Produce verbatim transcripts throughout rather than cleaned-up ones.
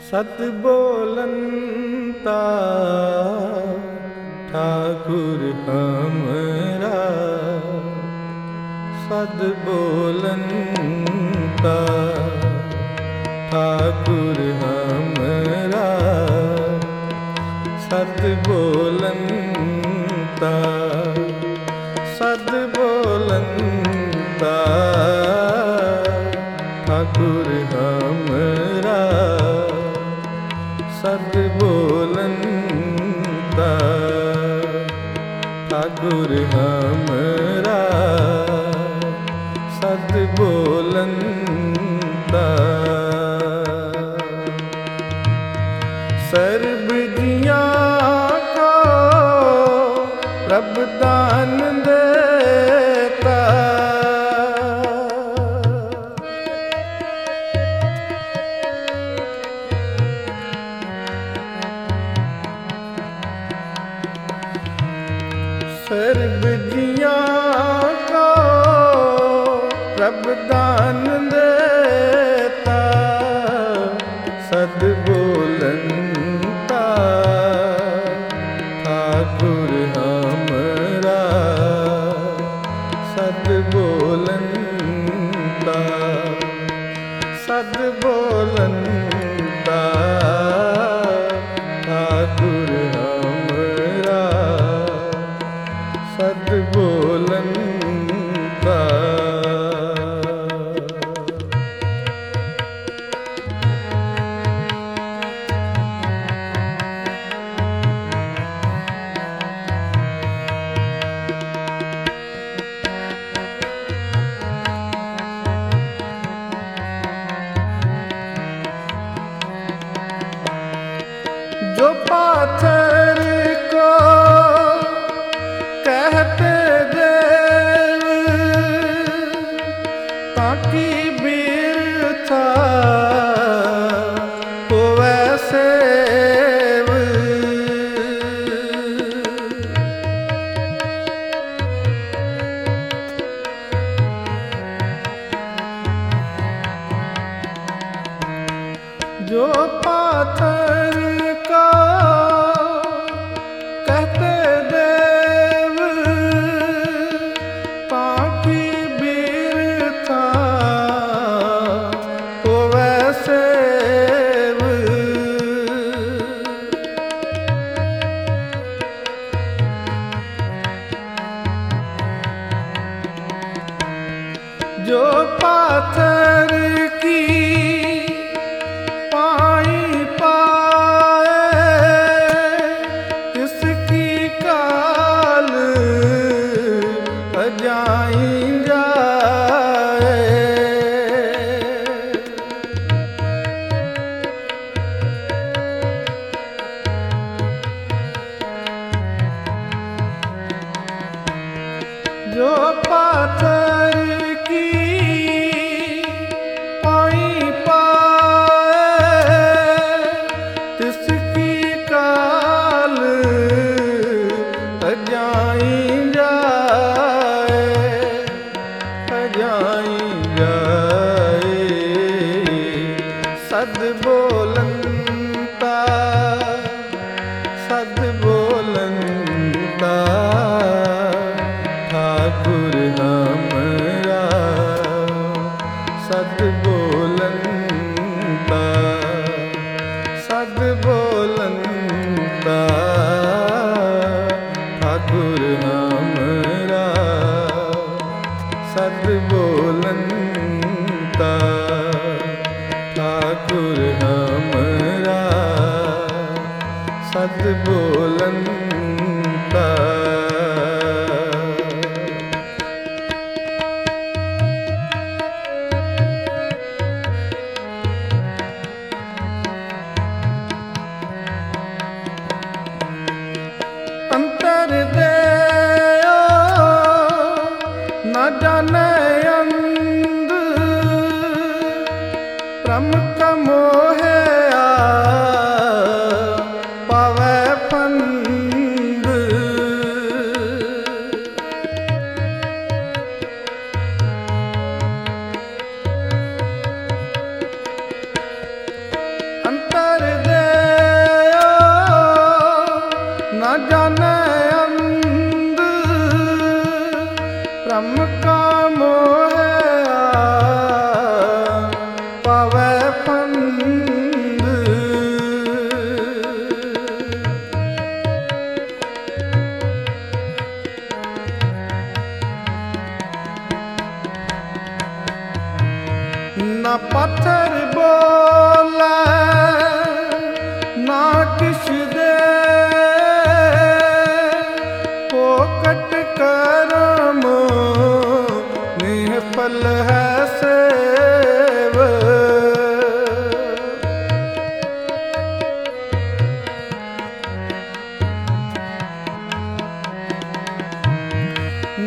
सत बोलंता ठाकुर हमरा, सद बोलंता ठाकुर हमरा, सद बोलंता सद बोलंता ठाकुर हमरा, सद बोलंता ठाकुर हमरा, सद बोलंता। सर्ब जियां को प्रभ दान देता, सर्ब जियां को प्रभ दान देता, सद बोलंता ठाकुर हमरा, सद बोलंता सद बोलंता ठाकुर हमरा, सद बोलंता। जो पाथर को कहते देव, ताकि बिरथा होवे सेव, जो पाथर का कहते देव, ताकि बिरथा होवे सेव, जो पाथर की पाई पाए, किसकी काल अजाई जाए, जो पाथर की पाई पाए, तिसकी काल अजाई जाए, अजाई जाए। सद बोलंता सद बोलंता ठाकुर हमरा, सद बोलंता सद बोलंता ठाकुर हमरा, सद बोलंता ठाकुर हमरा, सद बोलंता। अंतर देयो न जाने अंध, प्रमुख मोहया पावे फंद,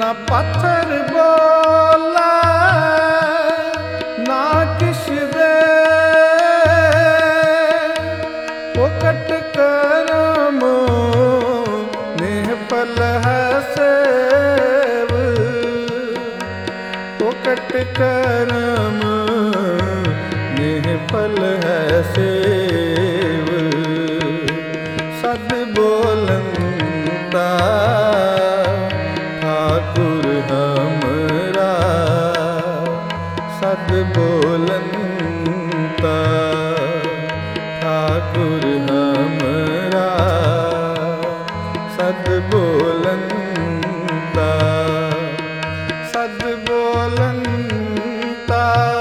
ना पत्थर बोला ना किस दे पोकट करम निहफल है सेव पोकट करम निहफल है सेव सद बोलंता ठाकुर हमरा सद बोलंता ठाकुर हमरा सद बोलंता सद बोलंता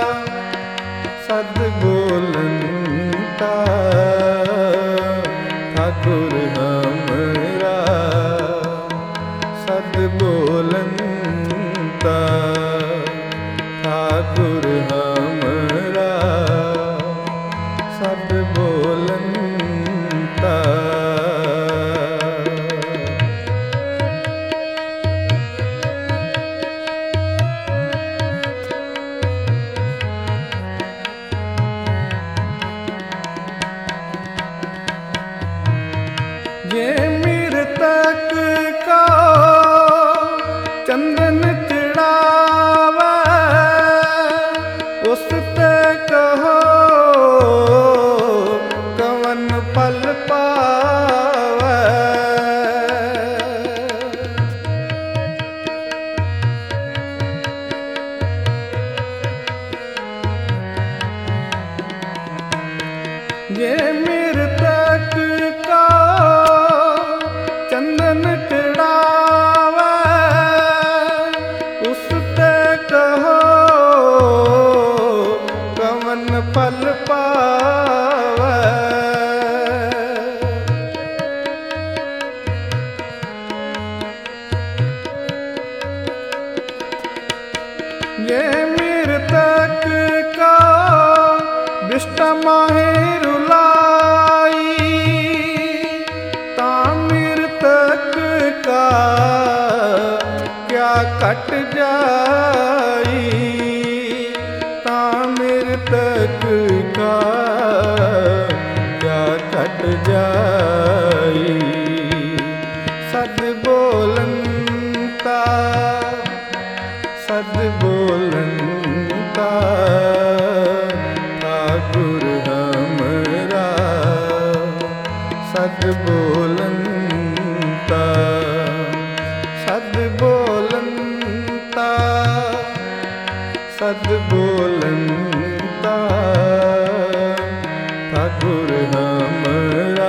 सद बोलंता ठाकुर हमरा सद बोलंता ठाकुर हमरा सद बोलंता ये मृतक का चंदन चढ़ावा उस ते कहो कवन फल पावे ये मृतक का चंदन चढ़ावा उस ते कहो कवन फल पावे ये मृतक का विष्ट माहे रुलाई मृतक का क्या कट जाई ता मृतक का क्या कट जाई सद बोलंता सद बोलंता ठाकुर हमरा सद बोलंता सद बोलंता सद बोलंता ठाकुर हमरा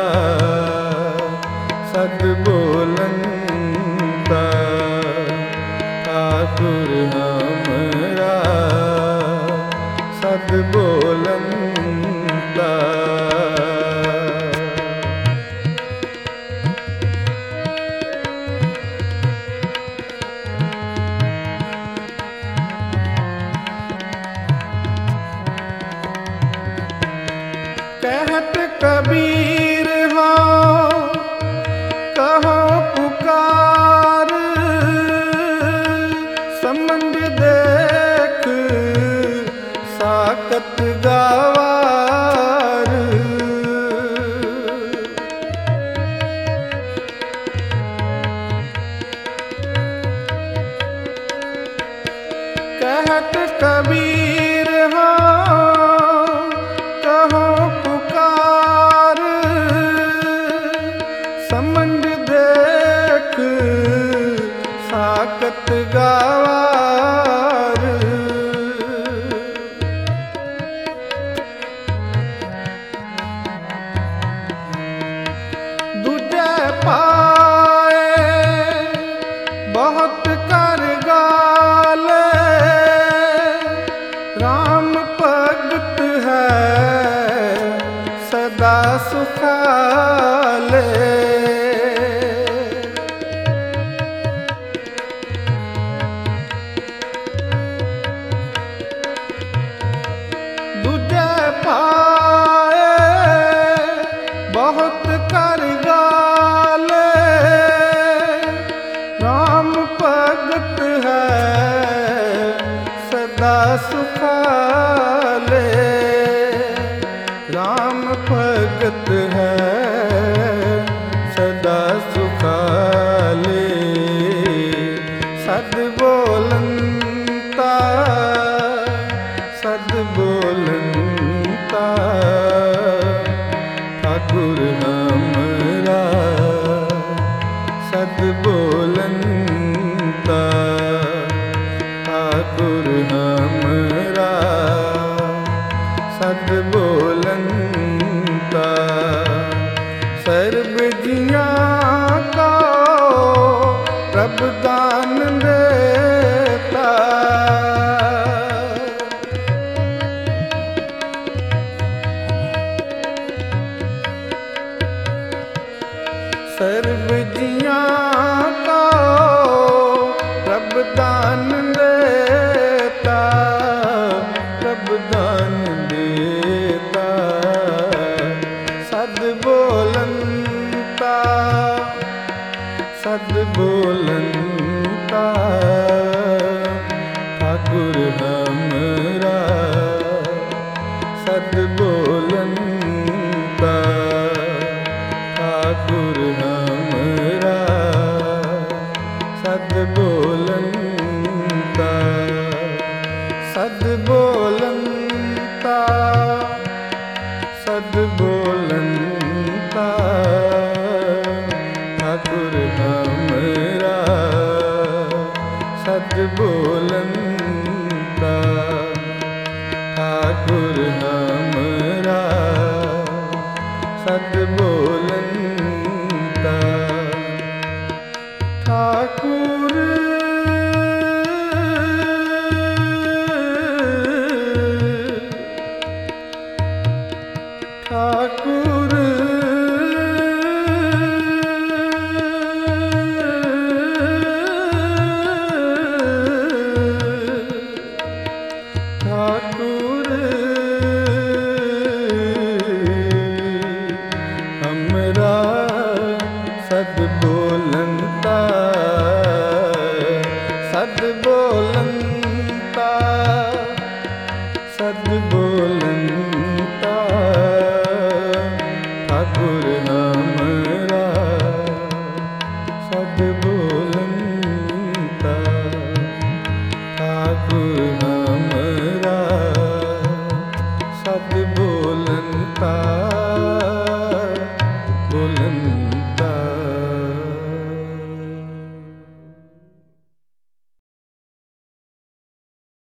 सद बोलंता ठाकुर हमरा सद बोलंता कहत कबीर हो कहो पुकार संबंध देख साकत गवार कहत कबीर हो कहो पुकार संबंध देख साकत गवार दूजे पाए बहुत कर गाले राम भगत है सदा सुखाले दूजे पाए बहुत कर गाले राम भगत राम भगत है सदा सुखाले। सद बोलंता सद बोलंता ठाकुर हमरा सद बोलंता ठाकुर हमरा सद बोलंता। सर्ब जियां का प्रभ दान देता। सर्ब जियां का प्रभ दान देता। प्रभ दान देता सद बोलंता सद बोलंता ठाकुर हमरा सद बोलंता ठाकुर हमरा सद बोलंता। सद बोलंता सद बोलंता ठाकुर हमरा सद बोलंता ठाकुर हमरा सद बोलंता। ठाकुर ठाकुर ठाकुर हमरा सद बोलंता सद बोलंता सद बोलंता